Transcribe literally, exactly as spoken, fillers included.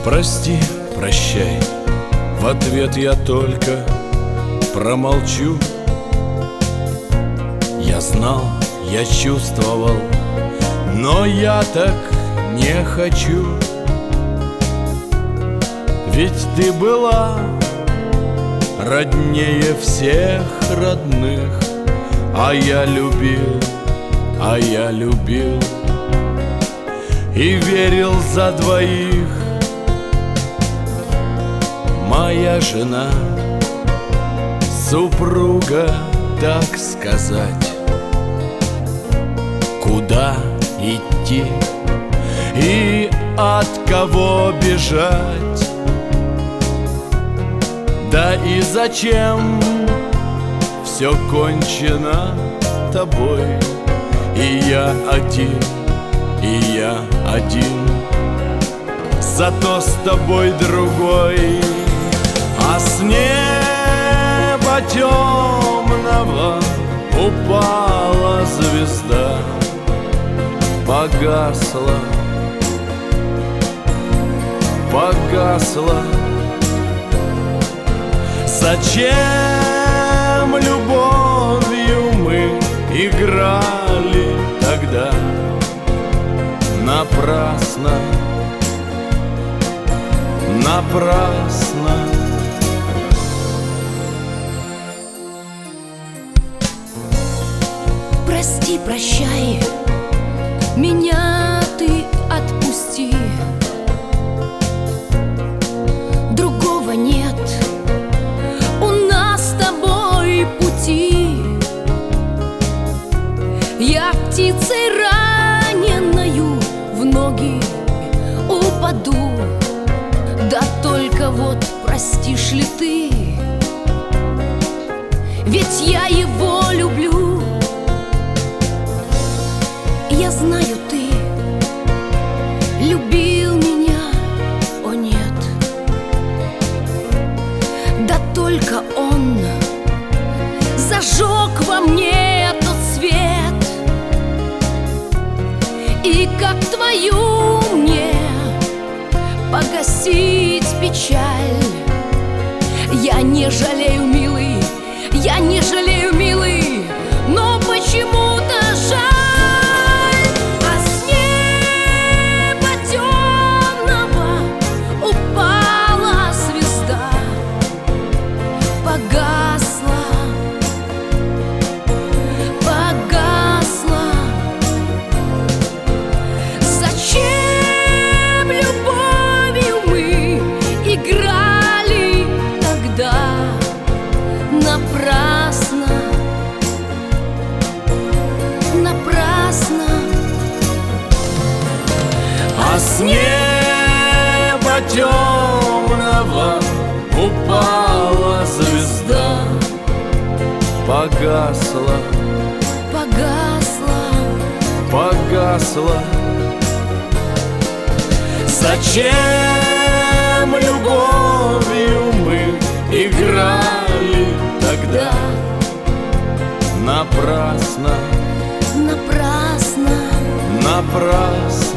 Прости, прощай, в ответ я только промолчу. Я знал, я чувствовал, но я так не хочу. Ведь ты была роднее всех родных, а я любил, а я любил и верил за двоих. Моя жена, супруга, так сказать. Куда идти и от кого бежать? Да и зачем все кончено тобой? И я один, и я один, зато с тобой другой. А с неба темного упала звезда, погасла, погасла. Зачем любовью мы играли тогда? Напрасно, напрасно. Прости, прощай, меня ты отпусти. Другого нет у нас с тобой пути. Я птицей раненою в ноги упаду. Да только вот простишь ли ты? Ведь я его люблю. Я знаю, ты любил меня, о нет. Да только он зажег во мне тот свет. И как твою мне погасить печаль? Я не жалею, милый, я не жалею, милый, но почему-то жаль. Напрасно, напрасно. А с неба темного упала звезда, погасла, погасла, погасла. Зачем любовью мы играли тогда? Напрасно, напрасно, напрасно.